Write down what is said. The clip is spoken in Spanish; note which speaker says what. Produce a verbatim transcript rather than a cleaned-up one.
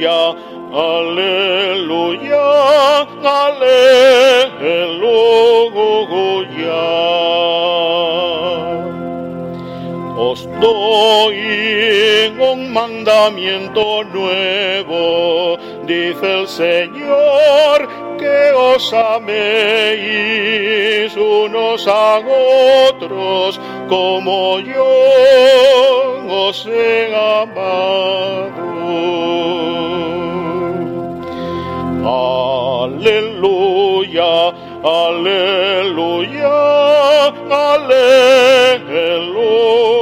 Speaker 1: aleluya, aleluya, aleluya. Os doy un mandamiento nuevo, dice el Señor, que os améis unos a otros como yo os he amado. Aleluya, aleluya, aleluya.